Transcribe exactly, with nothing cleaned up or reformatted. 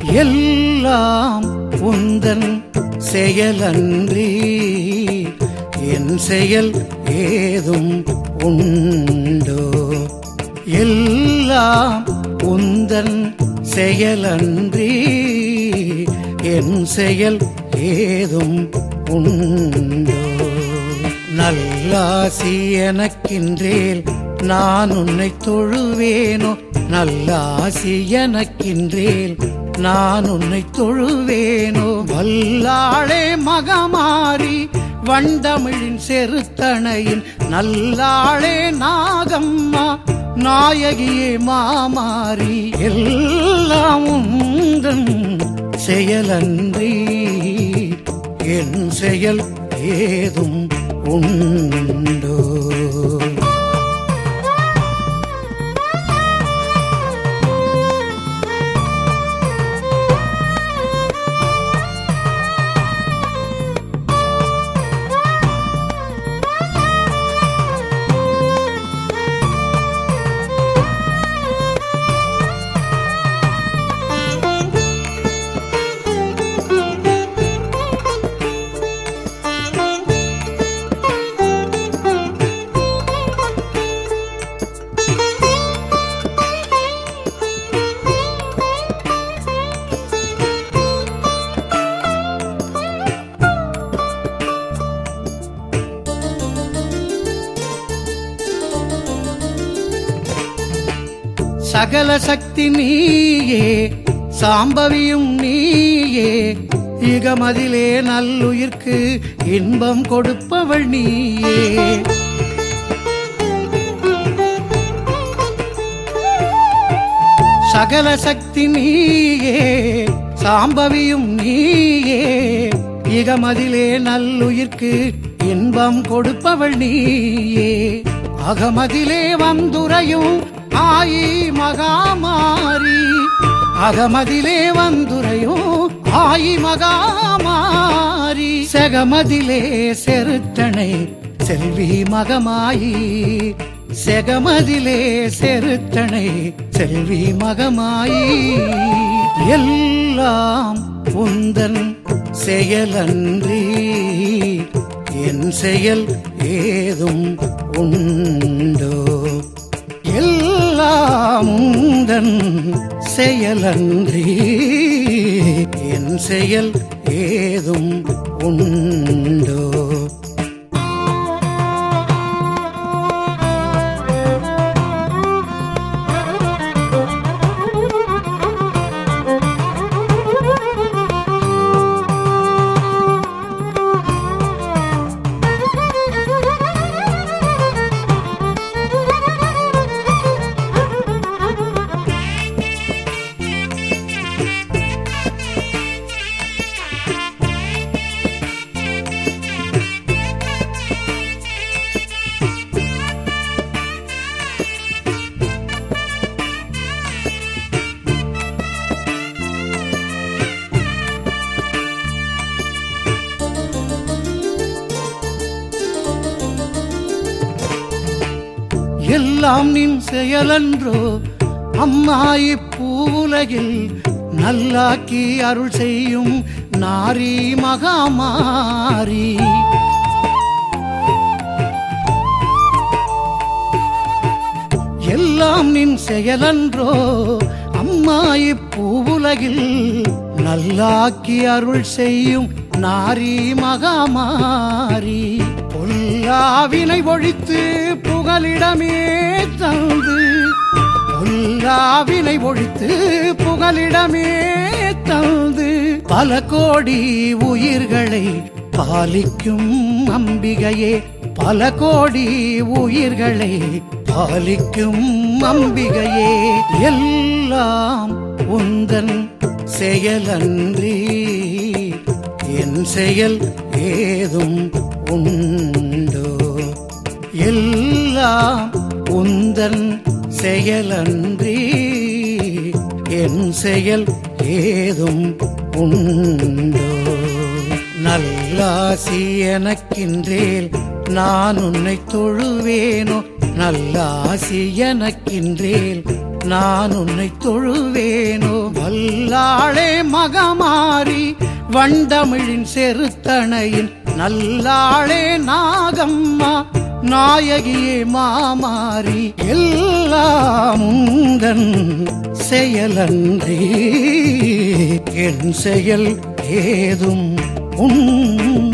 எல்லாம் உந்தன் செயலன்றி என் செயல் ஏதும் உண்டோ? எல்லாம் உந்தன் செயலன்றி என் செயல் ஏதும் உண்டோ? நல்லாசி எனக்கின்றேல் நான் உன்னை தொழுவேனோ? நல்லாசி எனக்கின்றேல் நான் உன்னை தொழுவேனோ? வல்லாளே மகமாரி வண்டமிழின் செருத்தணையின் நல்லாளே நாகம்மா நாயகியே மாமாரி எல்லாம் உந்தன் செயலன்றி என் செயல் ஏதும் உண்டோ? சகல சக்தி நீயே, சாம்பவியும் நீயே, இகமதிலே நல்லுயிர்க்கு இன்பம் கொடுப்பவள் நீயே. சகல சக்தி நீயே, சாம்பவியும் நீயே, இகமதிலே நல்லுயிர்க்கு இன்பம் கொடுப்பவள் நீயே. அகமதிலே வந்துரையும் ஆயி மகாமாரி, அகமதிலே வந்துரையும் ஆயி மகாமாரி, செகமதிலே செருத்தனை செல்வி மகமாயி, செகமதிலே செருத்தனை செல்வி மகமாயி. எல்லாம் உந்தன் செயலன்றி என் செயல் ஏதும் உண்டோ? எல்லாம் உந்தன் செயலன்றி என் செயல் ஏதும் உண்டோ? எல்லாம் நின் செயலன்றோ அம்மா இப்பூவுலகில் நல்லாக்கி அருள் செய்யும் நாரி மகாமாரி. எல்லாம் நின் செயலன்றோ அம்மா இப்பூவுலகில் நல்லாக்கி அருள் செய்யும் நாரி மகாமாரி. பொல்லாவினை ஒழித்து புகலிடமே தந்து, பொல்லாவினை ஒழித்து புகலிடமே தந்து, பல கோடி உயிர்களை பாலிக்கும் அம்பிகையே, பல கோடி உயிர்களை பாலிக்கும் அம்பிகையே. எல்லாம் உந்தன் செயலன்றி என் செயல் ஏதும் உண்டோ? எல்லாம் உந்தன் செயலன்றி என் செயல் ஏதும் உண்டோ? நல்லாசி எனக்கின்றேல் நான் உன்னை தொழுவேனோ? நல்லாசி எனக்கின்றேல் நான் உன்னை தொழுவேனோ. வல்லாளே மகமாரி வண்டமிழின் செருத்தணையின் நல்லாளே நாகம்மா நாயகியே மாமாரி எல்லாம் உந்தன் செயலன்றி என் செயல் ஏதும் உன்